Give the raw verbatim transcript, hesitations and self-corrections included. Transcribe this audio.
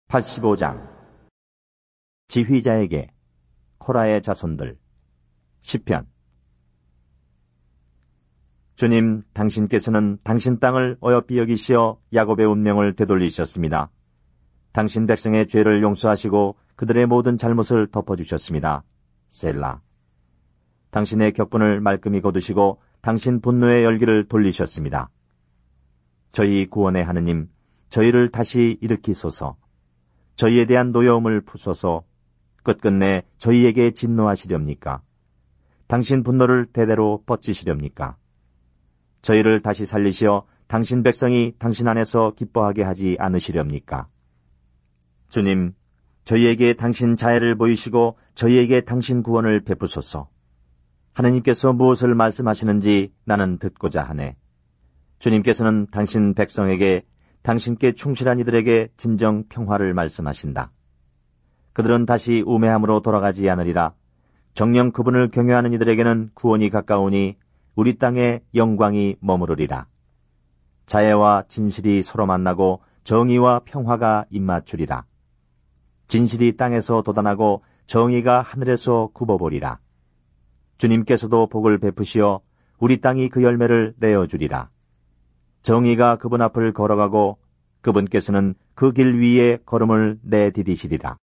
팔십오 장. 지휘자에게 코라의 자손들. 시편. 주님, 당신께서는 당신 땅을 어여삐 여기시어 야곱의 운명을 되돌리셨습니다. 당신 백성의 죄를 용서하시고 그들의 모든 잘못을 덮어주셨습니다. 셀라. 당신의 격분을 말끔히 거두시고 당신 분노의 열기를 돌리셨습니다. 저희 구원의 하느님, 저희를 다시 일으키소서. 저희에 대한 노여움을 푸소서. 끝끝내 저희에게 진노하시렵니까? 당신 분노를 대대로 뻗치시렵니까? 저희를 다시 살리시어 당신 백성이 당신 안에서 기뻐하게 하지 않으시렵니까? 주님, 저희에게 당신 자애를 보이시고 저희에게 당신 구원을 베푸소서. 하느님께서 무엇을 말씀하시는지 나는 듣고자 하네. 주님께서는 당신 백성에게, 당신께 충실한 이들에게 진정 평화를 말씀하신다. 그들은 다시 우매함으로 돌아가지 않으리라. 정녕 그분을 경외하는 이들에게는 구원이 가까우니 우리 땅에 영광이 머무르리라. 자애와 진실이 서로 만나고 정의와 평화가 입맞추리라. 진실이 땅에서 돋아나고 정의가 하늘에서 굽어보리라. 주님께서도 복을 베푸시어 우리 땅이 그 열매를 내어주리라. 정의가 그분 앞을 걸어가고 그분께서는 그 길 위에 걸음을 내디디시리라.